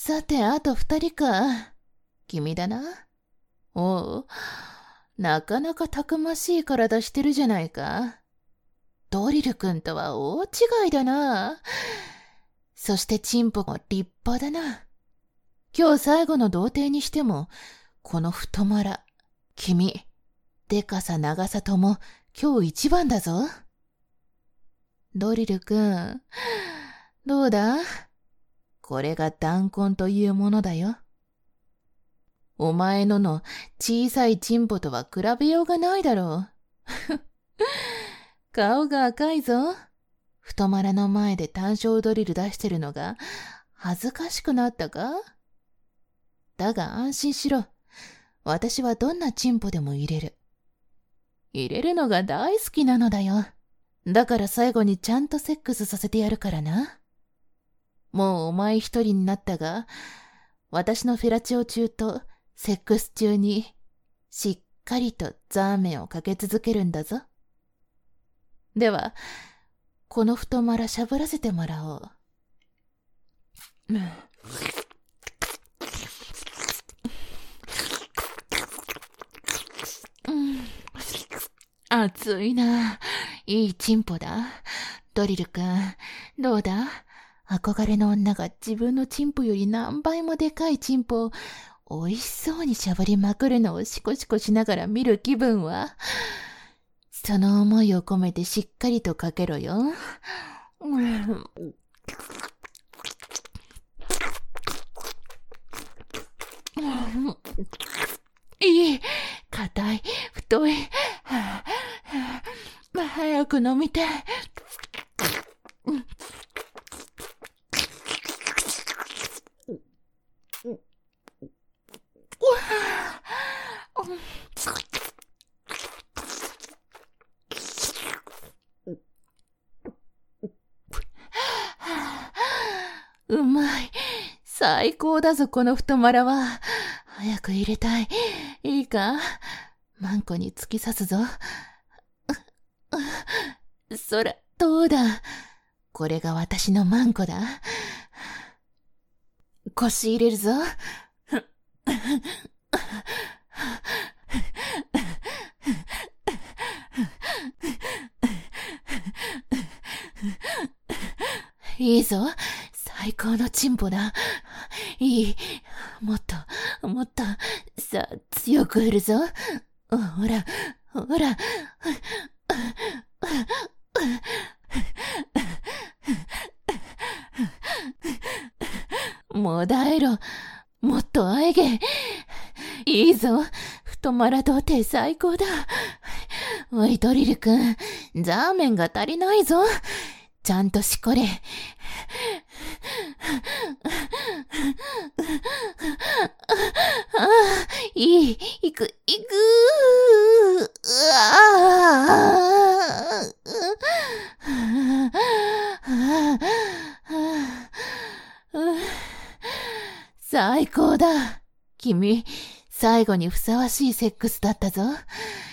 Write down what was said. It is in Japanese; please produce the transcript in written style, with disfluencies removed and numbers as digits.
さて、あと二人か。君だな。おう、なかなかたくましい体してるじゃないか。ドリル君とは大違いだな。そしてチンポも立派だな。今日最後の童貞にしても、この太まら、君、でかさ長さとも今日一番だぞ。ドリル君、どうだ？これが弾痕というものだよ。お前の小さいチンポとは比べようがないだろう。顔が赤いぞ。太まらの前で単焦ドリル出してるのが恥ずかしくなったか？だが安心しろ。私はどんなチンポでも入れる。入れるのが大好きなのだよ。だから最後にちゃんとセックスさせてやるからな。もうお前一人になったが、私のフェラチオ中とセックス中にしっかりとザーメンをかけ続けるんだぞ。では、この太まらしゃぶらせてもらおう。熱いな。いいチンポだ。ドリル君、どうだ？憧れの女が自分のチンポより何倍もでかいチンポを美味しそうにしゃぶりまくるのをシコシコしながら見る気分は、その思いを込めてしっかりとかけろよ。いい、硬い、太い。早く飲みたい。うまい。最高だぞ、この太まらは。早く入れたい。いいか？マンコに突き刺すぞ。そら、どうだ。これが私のマンコだ。腰入れるぞ。いいぞ。最高のチンポだ。いい。もっと、もっと、さあ、強く振るぞ。ほら、ほら。もだえろ。もっとあえげ。いいぞ。太まら童貞最高だ。おい、ドリル君。ザーメンが足りないぞ。ちゃんとしこれ。いい、行く。最高だ。君、最後にふさわしいセックスだったぞ。